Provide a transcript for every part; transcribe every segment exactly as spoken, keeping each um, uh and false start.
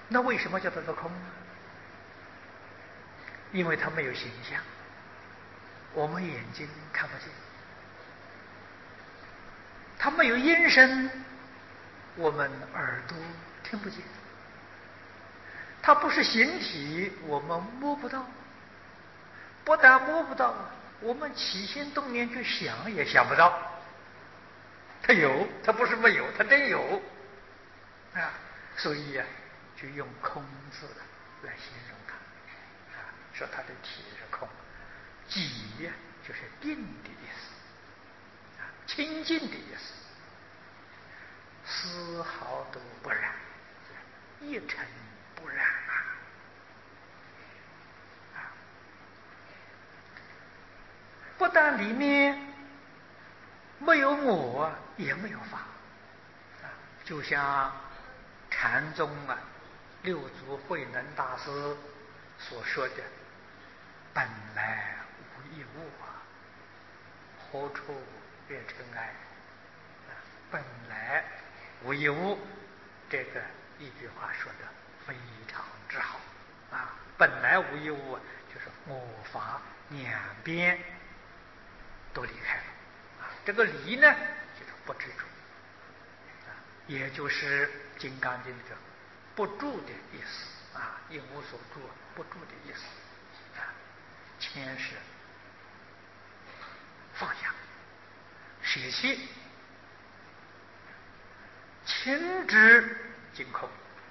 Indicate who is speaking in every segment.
Speaker 1: 那为什么叫它做空呢？因为它没有形象，我们眼睛看不见；它没有音声，我们耳朵听不见；它不是形体，我们摸不到。不但摸不到，我们起心动念去想也想不到。它有，它不是没有，它真有啊！所以呀、啊，就用空字来形容它啊，说它的体是空，寂呀就是定的意思啊，清净的意思，丝毫都不染，一尘不染啊！不但里面没有我，也没有法啊，就像禅宗啊六祖慧能大师所说的“本来无一物啊，何处惹尘埃”啊，本来无一物，这个一句话说的非常之好啊！本来无一物，就是我法两边都离开了啊，这个离呢，就是不执着啊，也就是《金刚经》的不住的意思啊，一无所住，不住的意思啊。谦是放下、舍弃，情之尽空，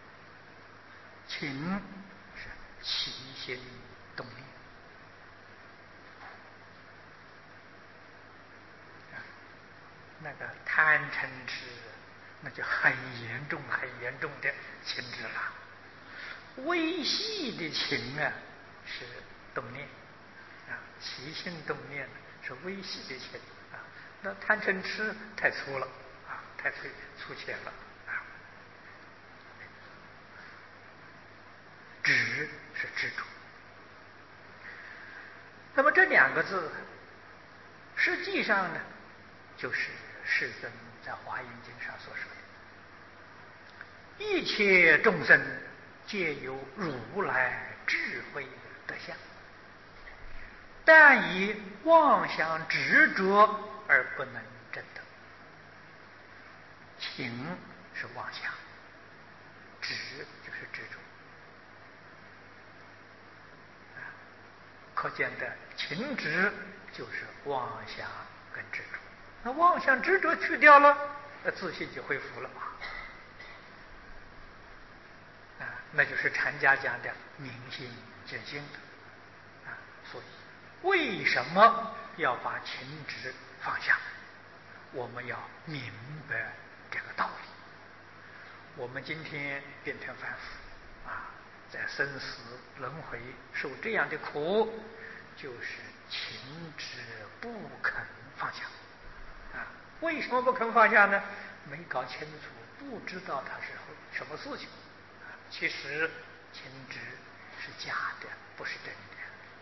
Speaker 1: 情是起心动念。那个贪嗔痴，那就很严重、很严重的情执了。微细的情啊，是动念啊，起心动念是微细的情啊。那贪嗔痴太粗了啊，太粗粗浅了啊。执是执着。那么这两个字，实际上呢，就是世尊在《华严经》上所说的：一切众生皆有如来智慧德相，但以妄想执着而不能证得。情是妄想，执就是执着。可见的情执就是妄想跟执着。那妄想执着去掉了，那自信就恢复了嘛。啊，那就是禅家讲的明心见性的啊。所以，为什么要把情执放下？我们要明白这个道理。我们今天变成凡夫啊，在生死轮回受这样的苦，就是情执不肯放下啊。为什么不肯放下呢？没搞清楚，不知道它是什么事情啊。其实情执是假的，不是真的。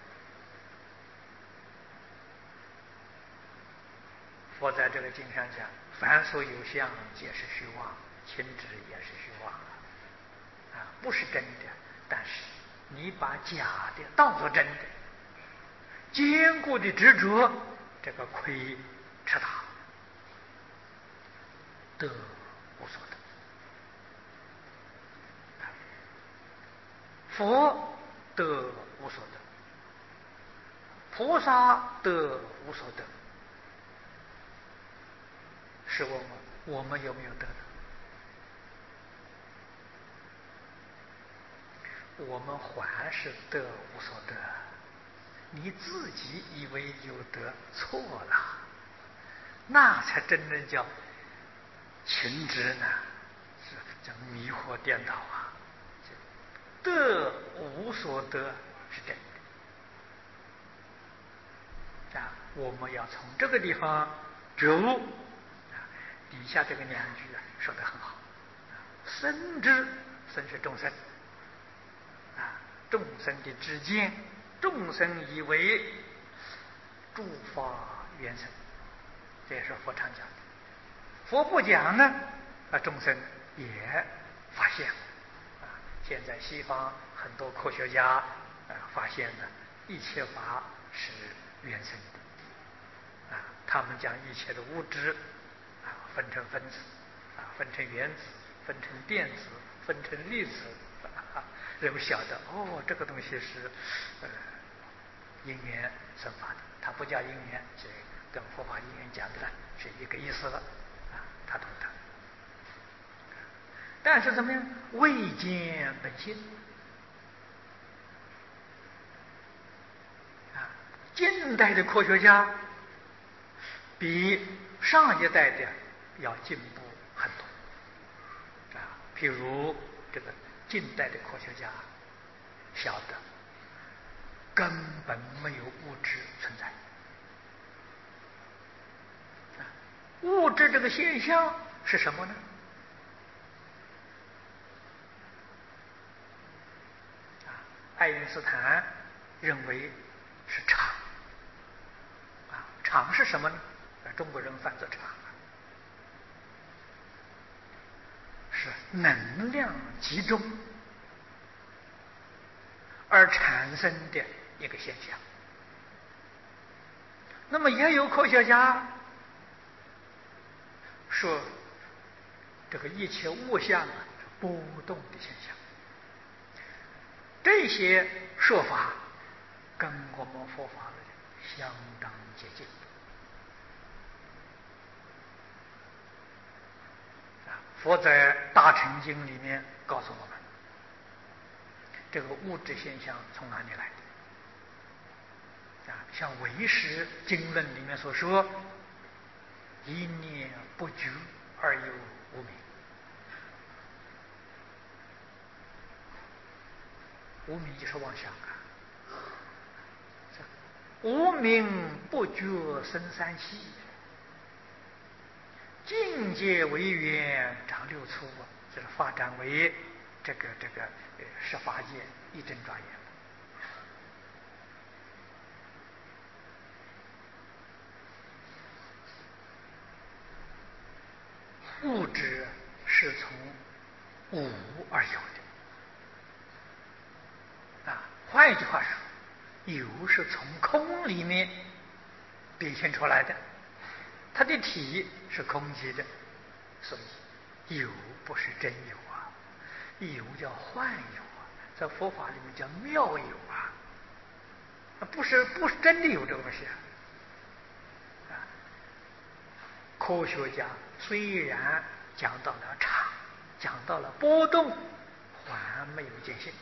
Speaker 1: 佛在这个经上讲，凡所有相，皆是虚妄，情执也是虚妄啊，不是真的。但是你把假的当作真的，坚固的执着，这个亏吃大，得无所得。佛得无所得，菩萨得无所得。试问我，我们有没有得的？我们还是得无所得。你自己以为有得，错了，那才真正叫情执呢，是叫迷惑颠倒啊！得无所得是真的啊！我们要从这个地方觉悟啊。底下这个两句啊说得很好啊，生之，生是众生啊，众生的之间，众生以为诸法缘生，这也是佛常讲的。佛不讲呢，啊，众生也发现啊， 现在西方很多科学家啊、呃、发现呢，一切法是原生的啊，他们将一切的物质啊分成分子啊，分成原子，分成电子，分成粒子，啊、人们晓得哦，这个东西是呃因缘生发的，它不叫因缘，这跟佛法因缘讲的是一个意思了啊，他懂得。但是怎么样？未见本性啊！近代的科学家比上一代的要进步很多啊。譬如这个近代的科学家晓得根本没有物质存在啊，物质这个现象是什么呢？爱因斯坦认为是场啊，场是什么呢？中国人翻作场，是能量集中而产生的一个现象。那么也有科学家说，这个一切物象啊，波动的现象。这些说法跟我们佛法相当接近啊！佛在《大乘经》里面告诉我们，这个物质现象从哪里来的啊？像《唯识经论》里面所说，一念不觉而有无明。无明就是妄想啊！无明不觉生三系，境界为缘长六粗，就是发展为这个这个呃十法界一真庄严。物质是从无而有的啊，换一句话说，有是从空里面变现出来的，它的体是空寂的，所以有不是真有啊，有叫幻有啊，在佛法里面叫妙有啊，不是不是真的有这个东西啊。科学家虽然讲到了场，讲到了波动，还没有见性，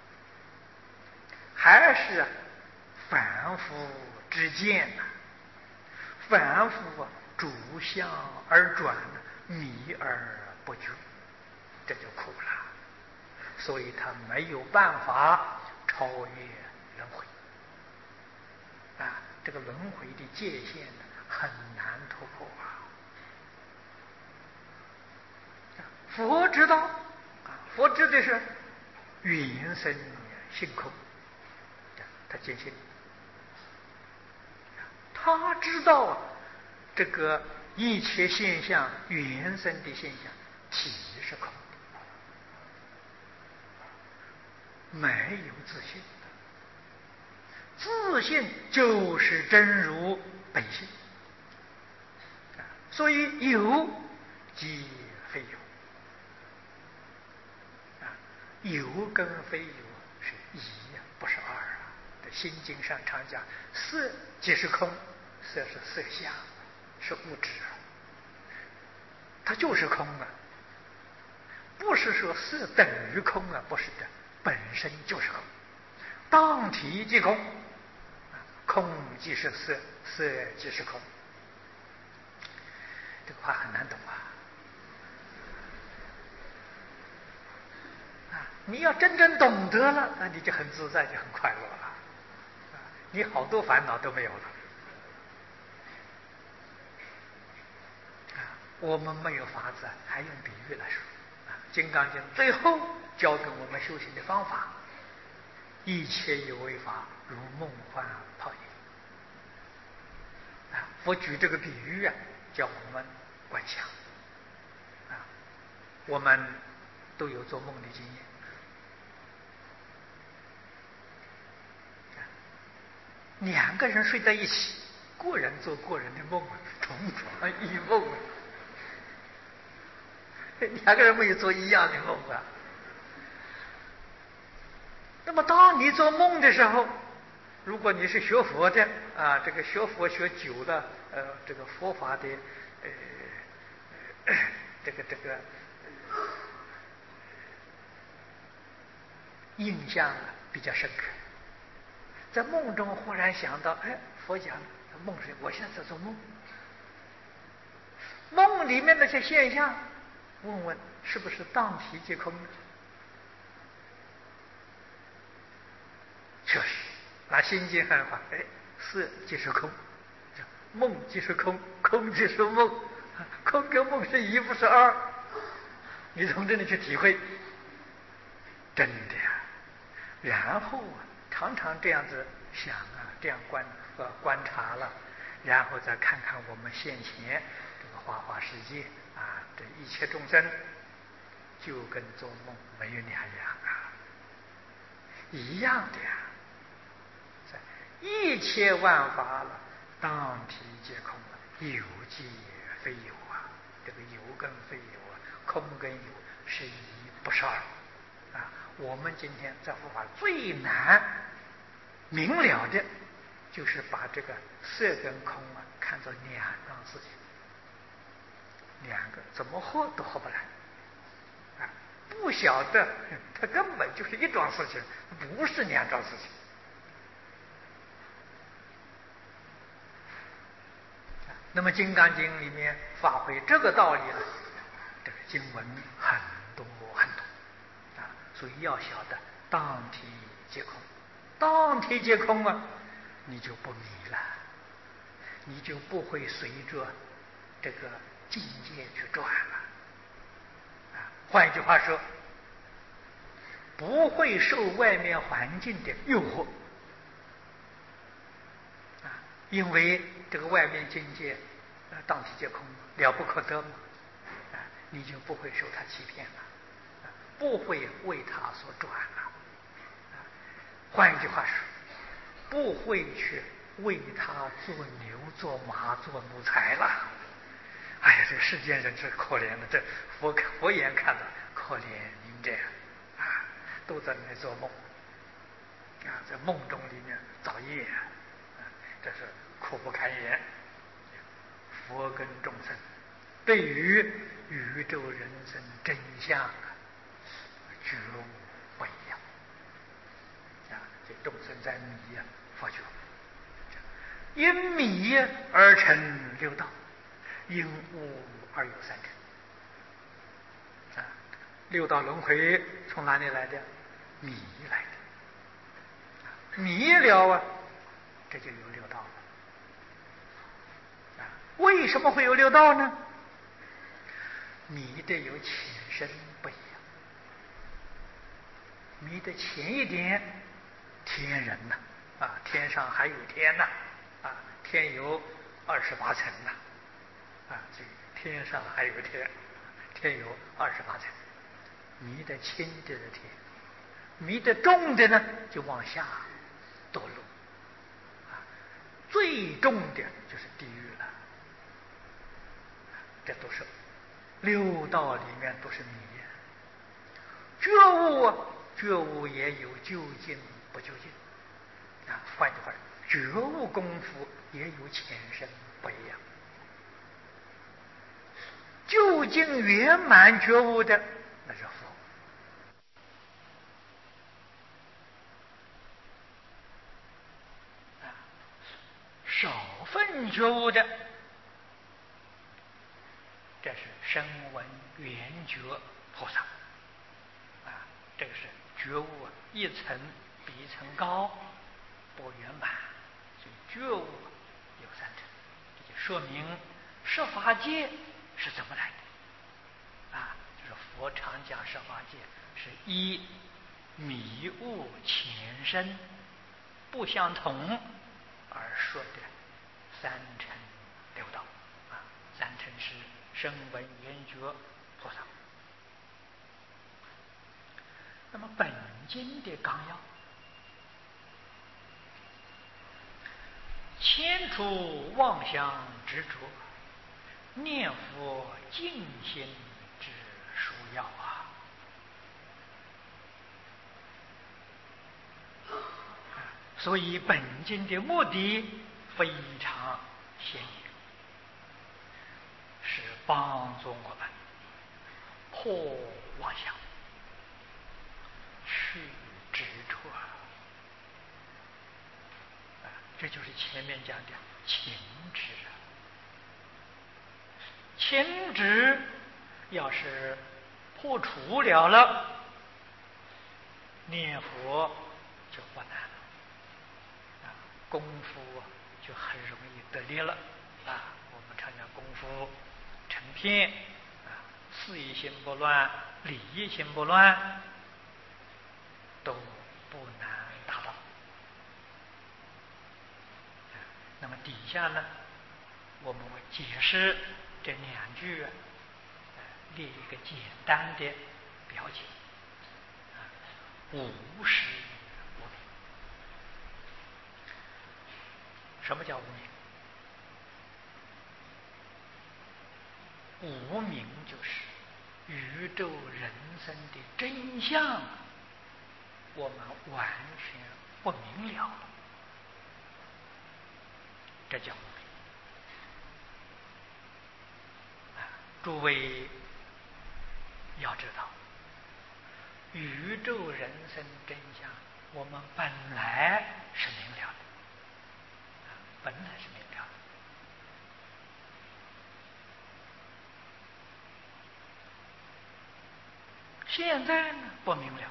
Speaker 1: 还是凡夫之见呐、啊，凡夫啊，逐相而转，迷而不觉，这就苦了。所以他没有办法超越轮回啊，这个轮回的界限很难突破啊。佛知道啊，佛知的是缘生性空，他坚信。他知道啊，这个一切现象缘生的现象，体是空的，没有自信，自信就是真如本性啊，所以有即非有啊，有跟非有是一呀，不是二啊。这《心经》上常讲，色即是空，色是色相，是物质，它就是空啊，不是说色等于空啊，不是的，本身就是空，当体即空，空即是色，色即是空，这个话很难懂啊。啊，你要真正懂得了，那你就很自在，就很快乐了，啊，你好多烦恼都没有了。我们没有法子，还用比喻来说啊。《金刚经》最后教给我们修行的方法：一切有为法，如梦幻泡影。啊，佛举这个比喻啊，叫我们观想。啊，我们都有做梦的经验。 两个人睡在一起，个人做个人的梦，同床异梦，两个人没有做一样的梦啊。那么当你做梦的时候，如果你是学佛的啊，这个学佛学久了，呃，这个佛法的呃这个这个、呃、印象啊比较深刻，在梦中忽然想到，哎，佛讲梦是我现在在做梦，梦里面那些现象，问问是不是当体即空？确实，拿心经看法，哎，色即是空，梦即是空，空即是梦，空跟梦是一不是二。你从这里去体会，真的呀。然后啊，常常这样子想啊，这样观呃观察了，然后再看看我们现前这个花花世界啊，这一切众生，就跟做梦没有两样啊，一样的呀。一切万法了，当体皆空了，有即非有啊！这个有跟非有啊，空跟有是一不是二啊！我们今天在佛法最难明了的，就是把这个色跟空啊看作两桩事情，两个怎么合都合不来啊！不晓得它根本就是一桩事情，不是两桩事情。那么《金刚经》里面发挥这个道理呢，这个经文很多很多啊，所以要晓得当体即空，当体即空啊，你就不迷了，你就不会随着这个境界去转了啊。换一句话说，不会受外面环境的诱惑啊，因为这个外面境界呃当体即空了不可得嘛啊，你就不会受他欺骗了啊，不会为他所转了啊。换一句话说，不会去为他做牛做马做奴才了。哎呀，这个世间人是可怜的，这佛佛眼看到可怜您这样啊，都在那做梦啊，在梦中里面造业啊，这是苦不堪言。佛跟众生对于宇宙人生真相啊，觉悟不一样啊。这众生在迷啊，佛觉因迷而成六道，因悟而有三尘啊。六道轮回从哪里来的？迷来的，迷了啊，这就有六道了。为什么会有六道呢？迷的有前身不一样，迷的前一点天人呐啊，天上还有天呐啊，天有二十八层呐啊，这个天上还有天，天有二十八层，迷的轻的的天，迷的重的呢就往下堕落啊，最重的就是地狱了。这都是六道里面都是迷。觉悟啊，觉悟也有究竟不究竟啊。换句话说，觉悟功夫也有前身不一样。究竟圆满觉悟的那是佛啊，少分觉悟的，这是声闻缘觉菩萨啊，这个是觉悟啊，一层比一层高，不圆满，所以觉悟有三层，这就说明十法界是怎么来的啊？就是佛常讲十法界是依迷悟前身不相同而说的三乘六道啊，三乘是声闻缘觉菩萨。那么本经的纲要千除妄想执着，念佛静心之殊要啊！所以本经的目的非常显眼，是帮助我们破妄想、去执着。这就是前面讲的情执。情执要是破除了了，念佛就不难了，啊，功夫就很容易得力了啊。我们常讲功夫成片啊，事业心不乱，理业心不乱，都不难达到。那么底下呢，我们会解释这两句，呃，列一个简单的表解。无实无明。什么叫无明？无明就是宇宙人生的真相，我们完全不明了了，这叫无明。诸位要知道，宇宙人生真相，我们本来是明了的，本来是明了的。现在呢，不明了，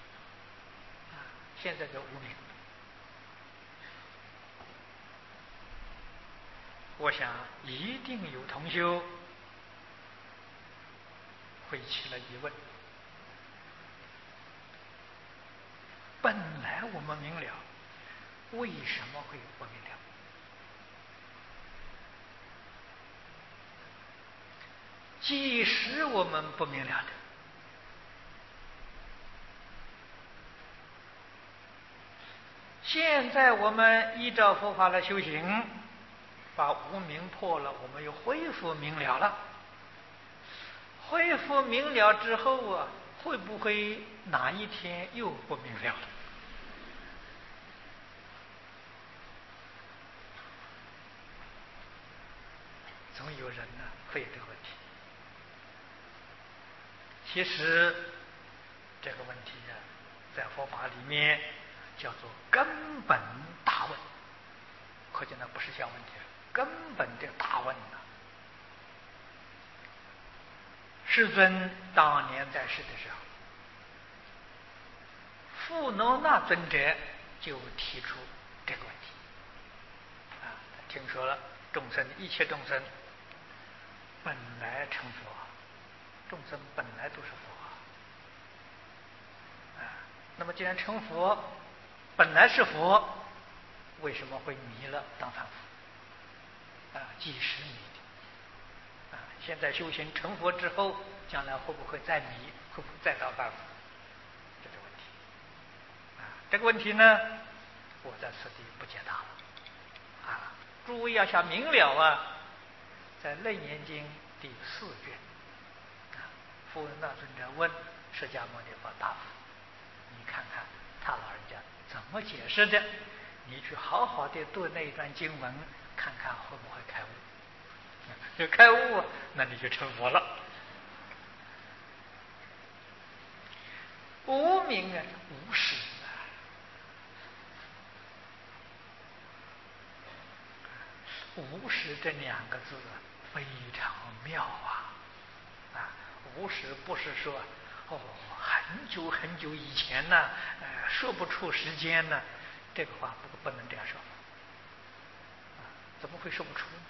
Speaker 1: 现在就无明。我想一定有同修会起了疑问：本来我们明了，为什么会不明了？即使我们不明了的，现在我们依照佛法来修行，把无明破了，我们又恢复明了了。恢复明了之后啊，会不会哪一天又不明了了？总有人呢会有这个问题。其实这个问题啊，在佛法里面叫做根本大问，可见那不是小问题，根本的大问呐。世尊当年在世的时候，富罗那尊者就提出这个问题啊，他听说了众生一切众生本来成佛，众生本来都是佛啊，那么既然成佛，本来是佛，为什么会迷了当凡夫啊？即使迷的啊，现在修行成佛之后，将来会不会再迷？会不会再当凡夫？这个问题啊，这个问题呢，我在此地不解答了啊。诸位要想明了啊，在《楞严经》第四卷啊，富罗那尊者问释迦牟尼佛答复，你看看他老人家怎么解释的，你去好好的读那一段经文，看看会不会开悟。就开悟，那你就成佛了。无明啊，无实啊。无实这两个字啊，非常妙啊！啊，无实不是说哦，很久很久以前呢，呃，说不出时间呢，这个话不不能这样说。啊，怎么会说不出呢？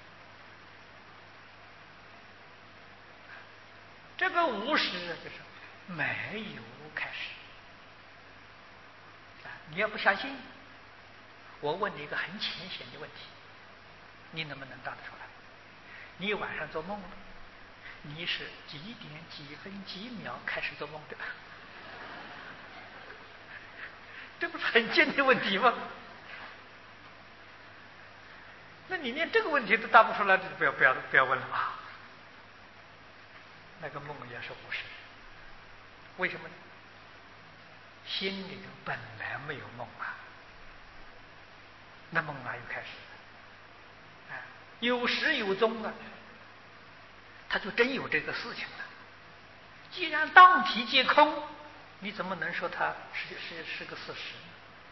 Speaker 1: 这个无实就是没有开始。啊，你要不相信，我问你一个很浅显的问题，你能不能答得出来？你晚上做梦了，你是几点几分几秒开始做梦的？这不是很简单的问题吗？ 你连这个问题都答不出来，就不要不要不要问了啊。那个梦也是无实，为什么呢？心里头本来没有梦啊，那梦哪有开始？哎，有始有终啊，他就真有这个事情了。既然当体皆空，你怎么能说它是是是个事实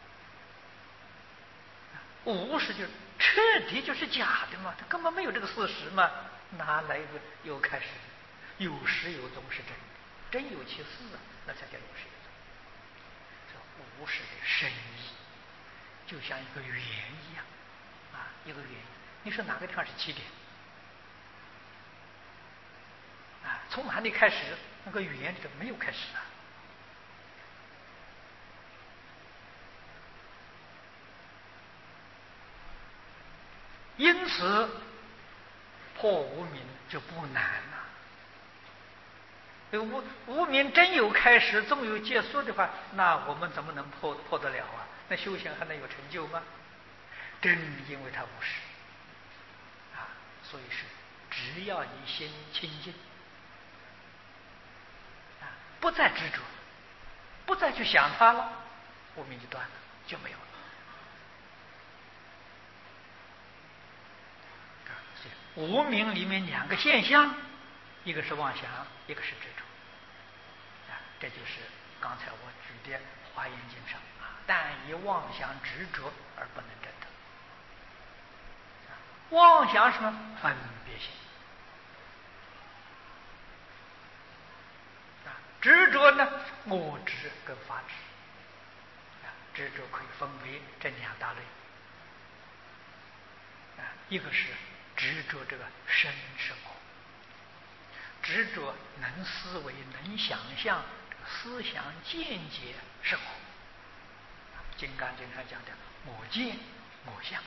Speaker 1: 呢？无实就彻底就是假的嘛，它根本没有这个事实嘛，哪来个有开始？有始有终是真的，真有其事啊，那才叫有始有终。这无实的深意，就像一个圆一样啊，一个圆。你说哪个地方是起点？啊，从哪里开始？那个圆里头没有开始啊。因此破无明就不难了。无无明真有开始，总有结束的话，那我们怎么能破破得了啊？那修行还能有成就吗？正因为它无实啊，所以是只要你心清净啊，不再执着，不再去想它了，无明就断了，就没有了。无明里面两个现象，一个是妄想，一个是执着啊，这就是刚才我举的《华严经》上啊，但以妄想执着而不能证得。妄想什么？分别心啊，执着呢？我执跟法执啊，执着可以分为这两大类啊，一个是执着这个身是我，执着能思维、能想象，思想见解是我。《金刚经》上讲的我见我相，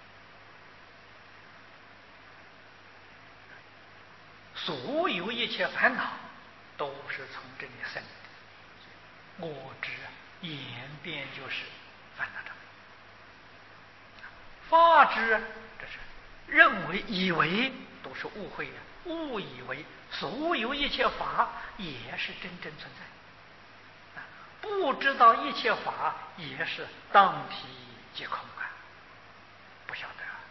Speaker 1: 所有一切烦恼都是从这里生的。我执演变就是烦恼障碍，法执这是认为以为都是误会的，误以为所有一切法也是真正存在，不知道一切法也是当体即空啊，不晓得啊。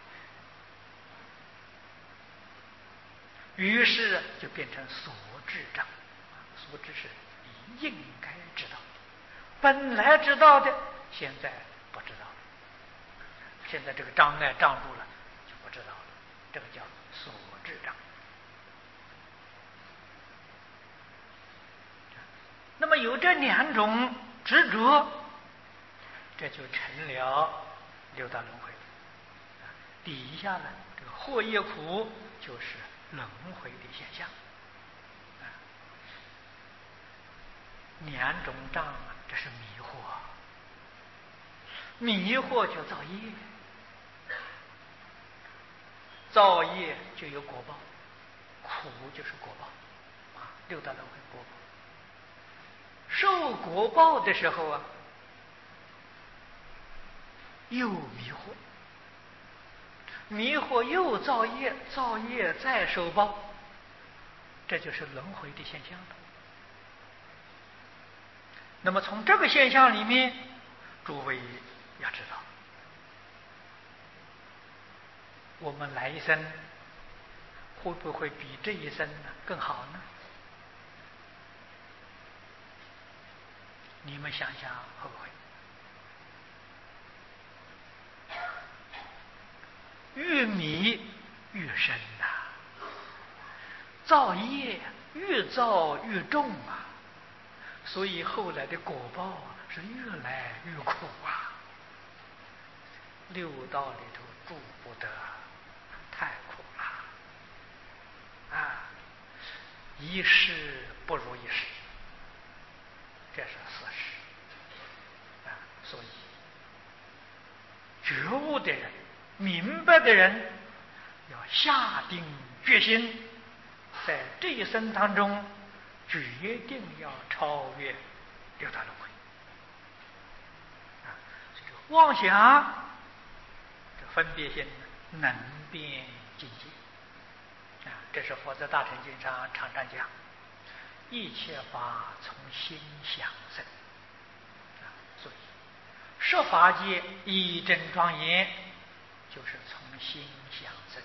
Speaker 1: 于是就变成所知障，所知是你应该知道的，本来知道的，现在不知道了，现在这个障碍障住了，就不知道了，这个叫所知障。那么有这两种执着，这就成了六道轮回。底下呢，这个祸业苦就是轮回的现象。两种障啊，这是迷惑，迷惑就造业，造业就有果报，苦就是果报啊，六道轮回果报。受果报的时候啊，又迷惑，迷惑又造业，造业再受报，这就是轮回的现象了。那么从这个现象里面，诸位要知道，我们来生会不会比这一生呢更好呢？你们想想会不会？越迷越深呐、啊，造业越造越重啊，所以后来的果报是越来越苦啊。六道里头住不得，太苦了啊！一世不如一世，这是事实啊。所以觉悟的人、明白的人，要下定决心，在这一生当中，决定要超越六道轮回啊！这个妄想、这分别心能变境界啊，这是佛在大乘经上常常讲，一切法从心想生啊，所以十法界一真庄严就是从心想生。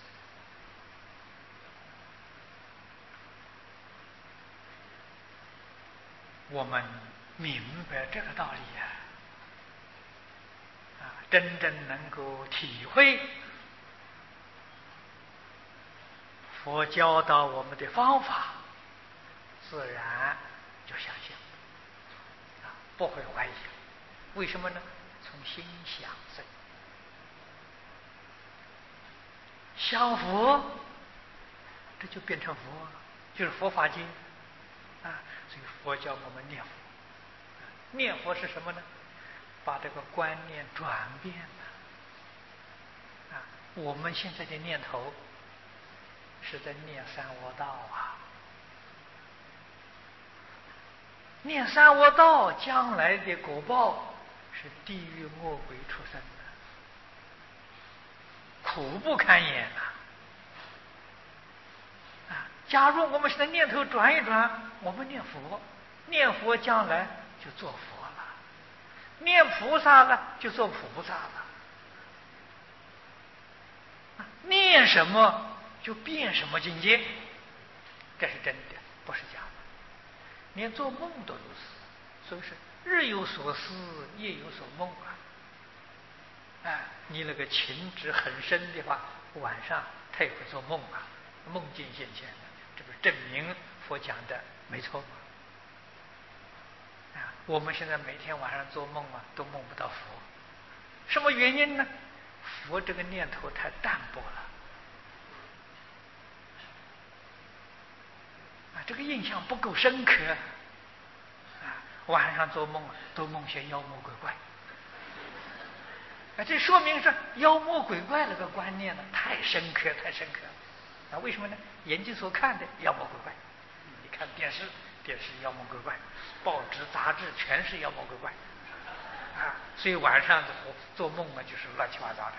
Speaker 1: 我们明白这个道理啊，啊，真正能够体会佛教导我们的方法，自然就相信啊，不会怀疑。为什么呢？从心想生，想佛，这就变成佛，就是佛法界啊。所以佛教我们念佛，念佛是什么呢？把这个观念转变了啊。我们现在的念头是在念三恶道啊，念三恶道将来的果报是地狱恶鬼出生的，苦不堪言啊！啊，假如我们现在念头转一转，我们念佛，念佛将来就做佛了，念菩萨了就做菩萨了，啊，念什么就变什么境界，这是真的，不是假的。连做梦都如此，所以是日有所思，夜有所梦啊。哎，你那个情执很深的话，晚上他也会做梦啊，梦境现前的，这不证明佛讲的没错吗？啊，我们现在每天晚上做梦啊，都梦不到佛，什么原因呢？佛这个念头太淡薄了，啊，这个印象不够深刻，啊，晚上做梦都梦些妖魔鬼怪。啊，这说明是妖魔鬼怪那个观念呢，太深刻，太深刻了。啊，为什么呢？眼睛所看的妖魔鬼怪，你看电视，电视妖魔鬼怪，报纸杂志全是妖魔鬼怪，啊，所以晚上做梦嘛，就是乱七八糟的。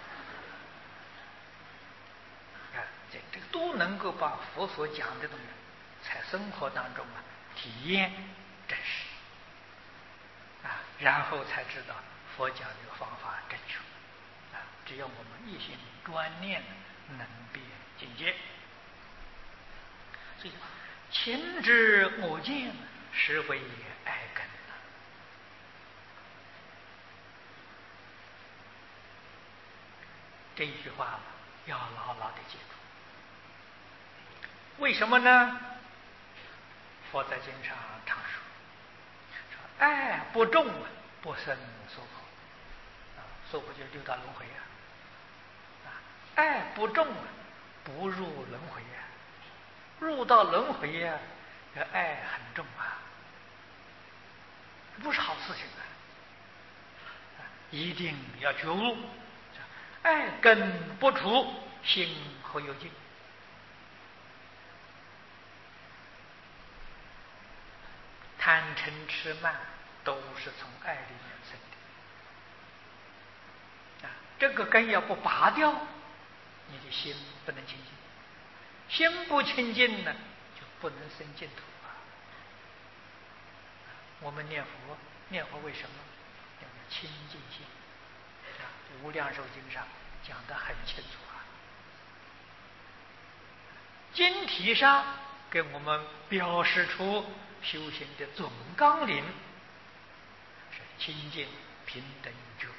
Speaker 1: 啊，这这个都能够把佛所讲的东西，在生活当中啊体验真实，啊，然后才知道佛讲这个方法正确，啊，只要我们一心专念，能变境界。所以，情知我见，实为爱根啊。这一句话要牢牢的记住。为什么呢？佛在经上常说，说爱不重，不生娑婆。啊，娑婆就是六道轮回啊。啊，爱不重，不入轮回啊。入到轮回呀，这爱很重啊，不是好事情啊！一定要觉悟，爱根不除，心何有尽？贪嗔痴慢都是从爱里面生的啊！这个根要不拔掉，你的心不能清净。心不清净呢，就不能生净土啊！我们念佛，念佛为什么？要清净心啊！《无量寿经》上讲得很清楚啊。经题上给我们表示出修行的总纲领是清净平等有觉。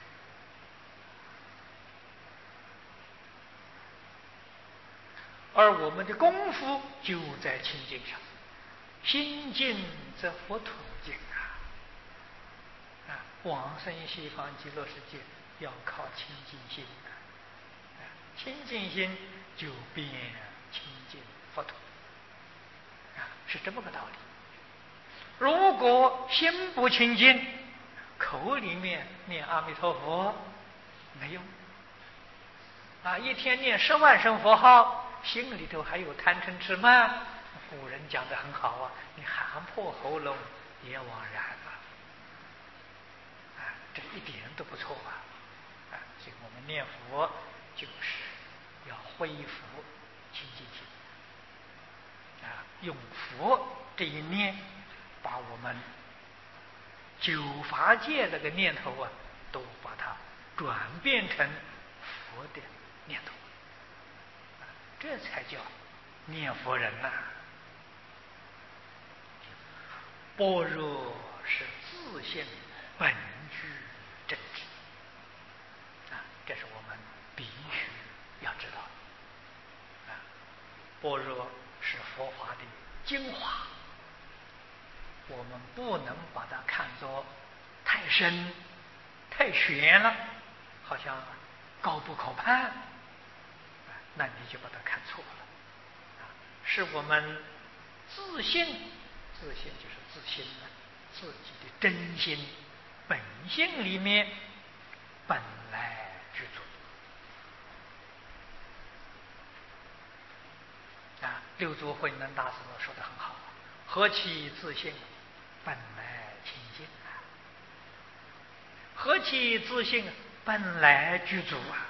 Speaker 1: 而我们的功夫就在清净上，心净则佛土净啊！啊，往生西方极乐世界要靠清净心啊！啊，清净心就变清净佛土啊，是这么个道理。如果心不清净，口里面念阿弥陀佛没用啊，一天念十万声佛号。心里头还有贪嗔痴慢，古人讲得很好啊，你喊破喉咙也枉然啊！啊，这一点都不错啊！啊，所以我们念佛就是要恢复清净心啊，用佛这一念，把我们九法界这个念头啊，都把它转变成佛的念头，这才叫念佛人呐、啊。般若是自性本具真知啊，这是我们必须要知道的啊。般若是佛法的精华，我们不能把它看作太深、太玄了，好像高不可攀，那你就把它看错了。是我们自信，自信就是自心的，自己的真心本性里面本来具足啊。六祖慧能大师说得很好，何其自信，本来清净啊！何其自信，本来具足啊！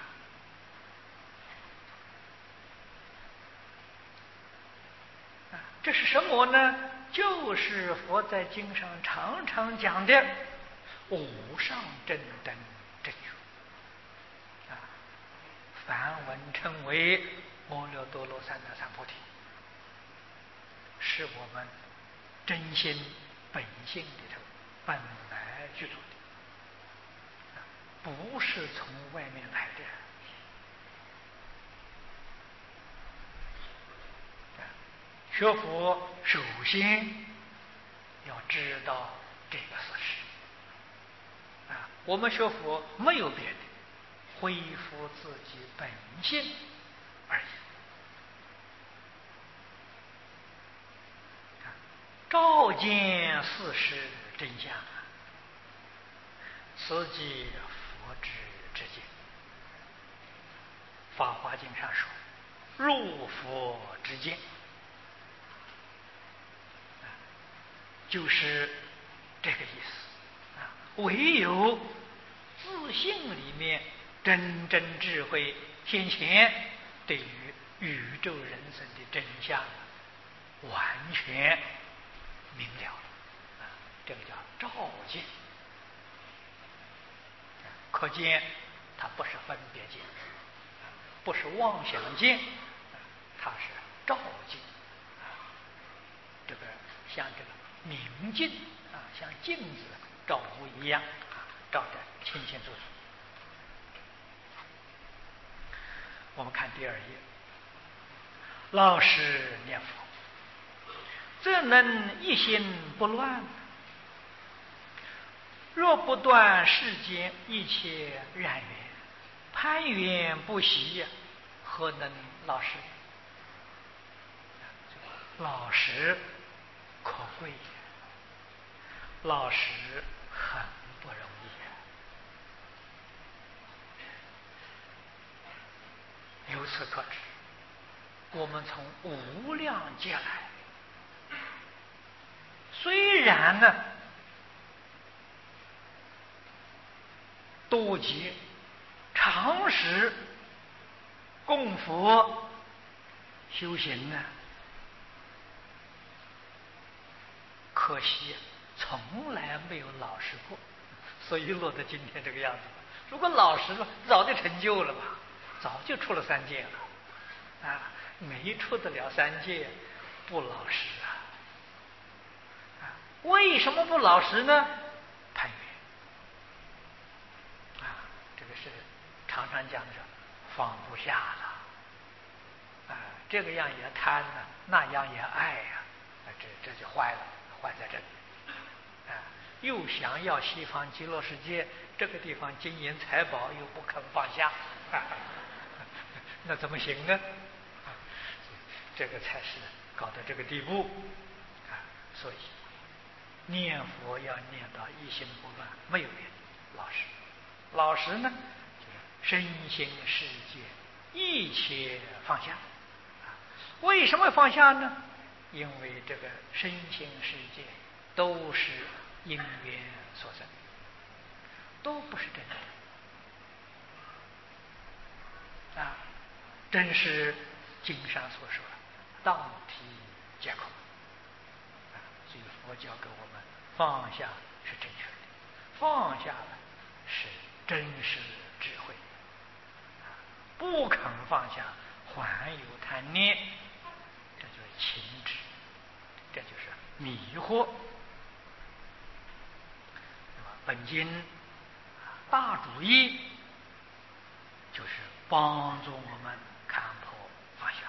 Speaker 1: 这是什么呢？就是佛在经上常常讲的无上正等正觉啊，梵文称为阿耨多罗三藐三菩提，是我们真心本性里头本来具足的，不是从外面来的。学佛首先要知道这个事实啊，我们学佛没有别的，恢复自己本性而已。照见事实真相，此即佛之之见。法华经上说，入佛之见，就是这个意思啊。唯有自性里面真正智慧现前，对于宇宙人生的真相完全明了啊，这个叫照见。可见它不是分别见，不是妄想见，它是照见。这个像这个明镜啊，像镜子照物一样啊，照得清清楚楚。我们看第二页，老实念佛，则能一心不乱。若不断世间一切染缘，攀缘不息，何能老实？老实可贵，老实很不容易。由此可知，我们从无量劫来，虽然呢多劫常时供佛修行呢，可惜从来没有老实过，所以落得今天这个样子。如果老实了，早就成就了吧，早就出了三界了啊！没出得了三界，不老实啊！啊，为什么不老实呢？攀缘啊，这个是常常讲的，放不下了啊，这个样也贪了，那样也爱呀、啊，这这就坏了，坏在这里啊！又想要西方极乐世界，这个地方金银财宝又不肯放下，啊、那怎么行呢？这个才是搞到这个地步啊！所以念佛要念到一心不乱，没有别的，老实。老实呢，就是身心世界一切放下啊！为什么放下呢？因为这个身心世界都是因缘所生，都不是真的啊！真正是经上所说的当体皆空。所以佛教给我们放下是正确的，放下了是真实智慧。不肯放下，还有贪念，这就是情执，这就是迷惑。那么本经大主义就是帮助我们看破放下，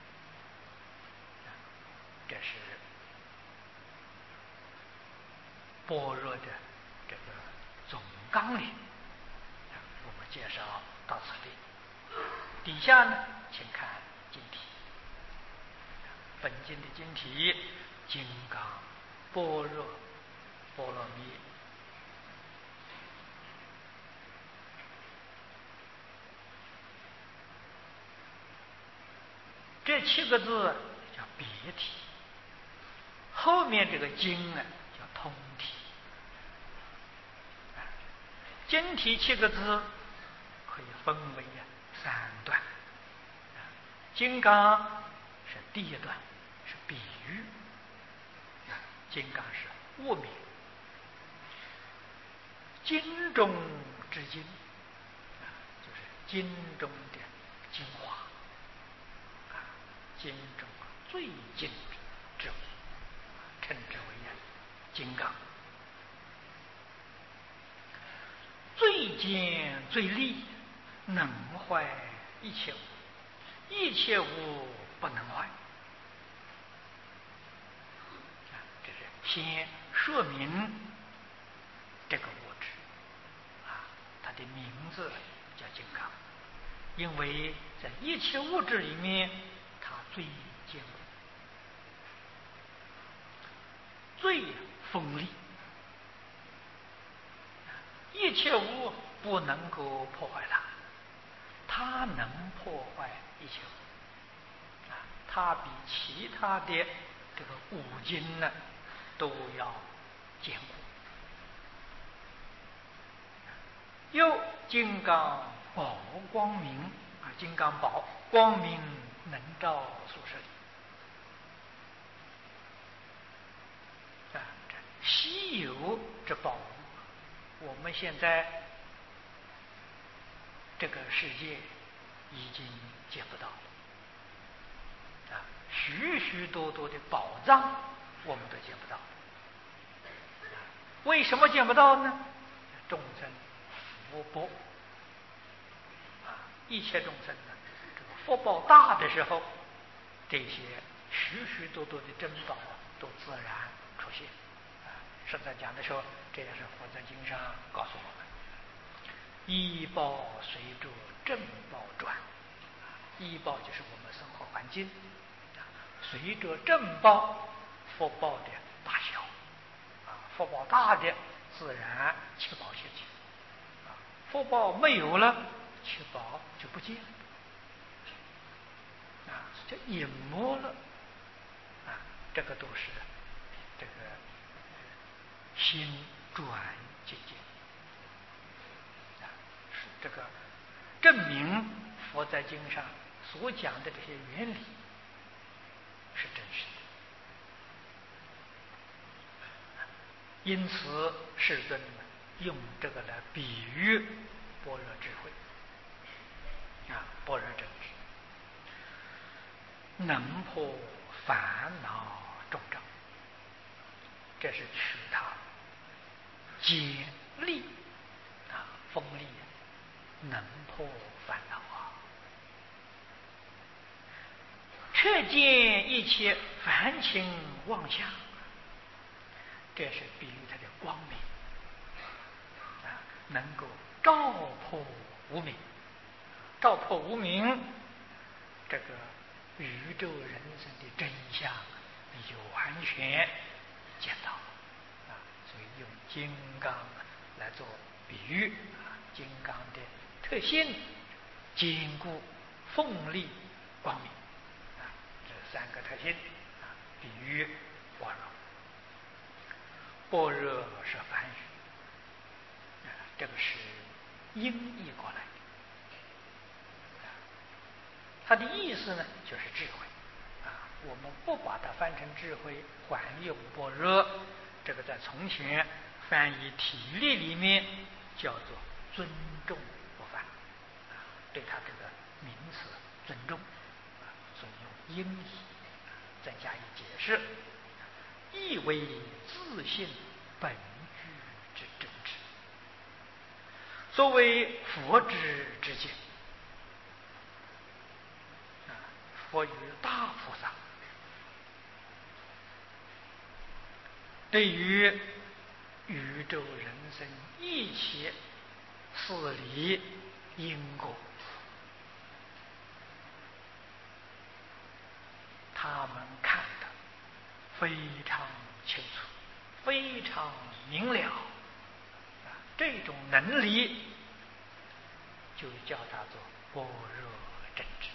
Speaker 1: 这是般若的这个总纲领。我们介绍到此地。底下呢，请看经题。本经的经题：金刚般若波罗蜜。这七个字叫别题，后面这个经呢叫通题。经题七个字可以分为三段。金刚是第一段，是比喻。金刚是物名，经中之经，就是经中的精华，经中最精之物，称之为金刚。最坚最利，能坏一切物，一切物不能坏。这是先说明这个物质啊，它的名字叫金刚，因为在一切物质里面，它最坚固、最锋利，一切物不能够破坏它，它能破坏一切物啊，它比其他的这个五经呢都要坚固。又金刚宝光明啊，金刚宝光明能照所摄啊，这稀有之宝物，我们现在这个世界已经见不到了啊，许许多多的宝藏我们都见不到。为什么见不到呢？众生福报啊，一切众生呢，这个福报大的时候，这些许许多多的珍宝都自然出现啊。实在讲的时候，这也是佛在经上告诉我们：依报随着正报转，依报就是我们生活环境，随着正报福报的大小啊，福报大的自然七宝现前啊，福报没有了，七宝就不见了啊，就隐没了啊，这个都是这个心转境界啊，是这个证明佛在经上所讲的这些原理是真实的。因此世尊用这个来比喻般若智慧啊，般若真知能破烦恼重障，这是取它坚利啊，锋利能破烦恼啊，却见一切凡情妄想，这是比喻它的光明啊，能够照破无明，照破无明，这个宇宙人生的真相你就完全见到了啊。所以用金刚来做比喻啊，金刚的特性坚固、锋利、光明啊，这三个特性啊，比喻般若。般若是梵语啊，这个是音译过来的。 它的意思呢就是智慧啊。我们不把它翻成智慧，还用般若，这个在从前翻译体例里面叫做尊重不犯啊，对它这个名词尊重啊，所以用音译再加以解释，意为自性本具之真知，所谓佛之之见啊，佛与大菩萨对于宇宙人生一切事理因果，他们看得非常清楚，非常明了啊，这种能力就叫它做般若真知。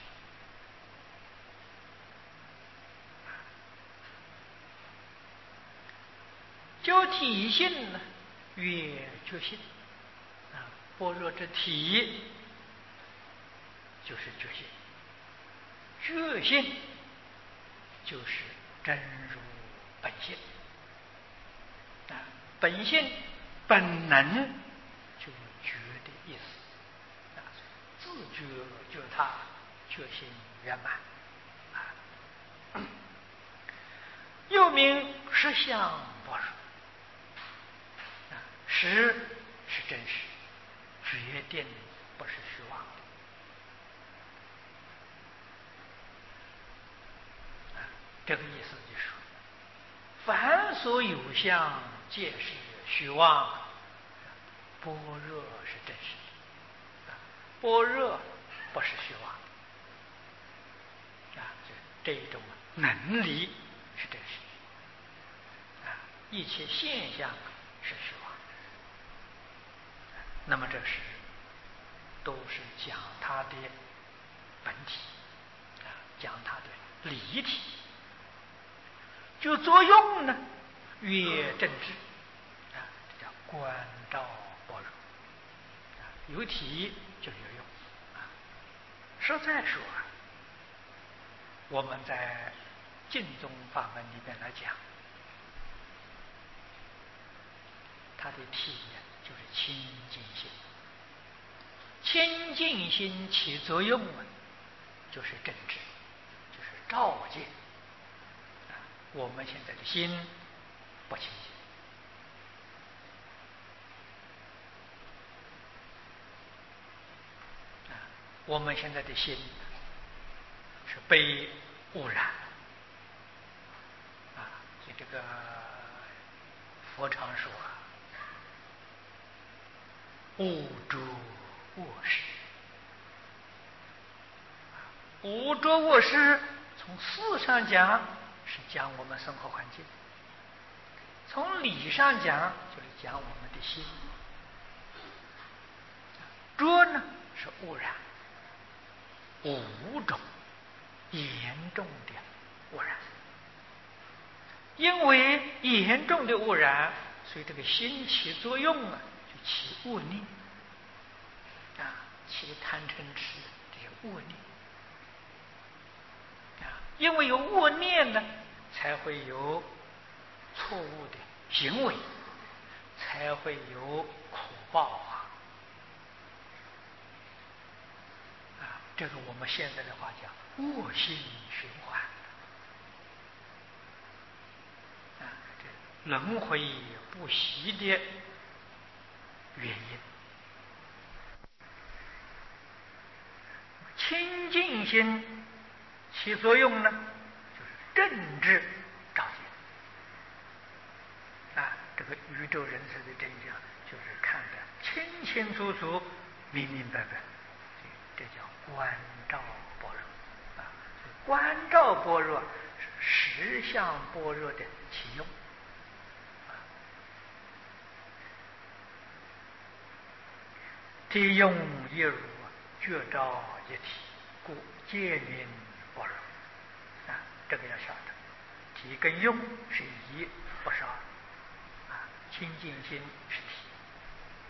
Speaker 1: 就体性呢，越觉性啊，般若之体就是觉性，觉性就是真如本性啊，本性本能就有觉的意思啊，自觉就是他觉性圆满啊，又名实相般若。实是真实，决定不是虚妄的。这个意思就是说，凡所有相，皆是虚妄，般若是真实的，般若不是虚妄啊，这种能力是真实的啊，一切现象是虚妄。那么这是都是讲它的本体啊，讲它的理体。就作用呢，越正知啊，这叫观照般若啊，有体就有用啊。实在说啊，我们在净宗法门里边来讲，它的体验就是清净心。清净心起作用啊，就是正知，就是照见啊。我们现在的心不清净啊，我们现在的心是被污染啊。所以这个佛常说啊，污浊恶世。污浊恶世，从事上讲是讲我们生活环境，从理上讲就是讲我们的心。浊呢是污染，五种严重的污染。因为严重的污染，所以这个心起作用啊，就起恶念啊，起贪嗔痴这些恶念啊。因为有恶念呢，才会有错误的行为，才会有苦报啊。啊，这个我们现在的话叫恶性循环啊，这轮回不息的原因。清净心起作用呢，就是正知照见啊，这个宇宙人生的真相就是看得清清楚楚、明明白白，这叫观照般若啊。观照般若是实相般若的起用啊，体用一如，觉照一体，故皆名般若啊。这个要晓得，体跟用是一，不是二啊。清净心是体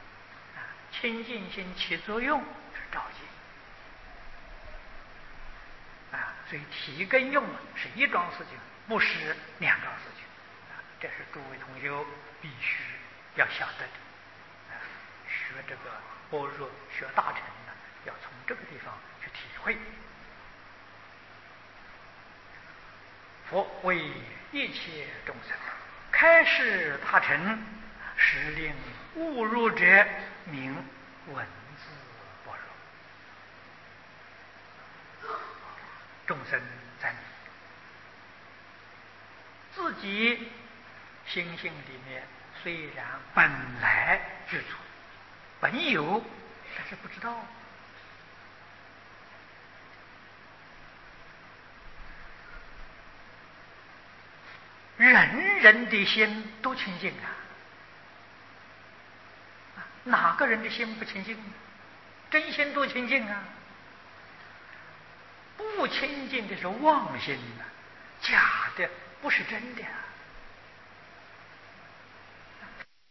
Speaker 1: 啊，清净心起作用是照见所以体跟用是一桩事情，不是两桩事情。这是诸位同学必须要晓得的。学这个般若，学大乘呢，要从这个地方去体会。佛为一切众生开示大乘，实令误入者名文字般若。众生在自己心性里面虽然本来具足，本有，但是不知道。人人的心都清净啊，哪个人的心不清净？真心多清净啊！不清净的是妄心啊，假的不是真的啊。